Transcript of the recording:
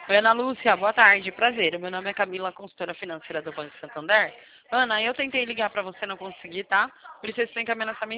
Oi, Ana Lúcia, boa tarde, prazer. Meu nome é Camila, consultora financeira do Banco Santander. Ana, eu tentei ligar para você, não consegui, tá? Por isso você tem que encaminhar essa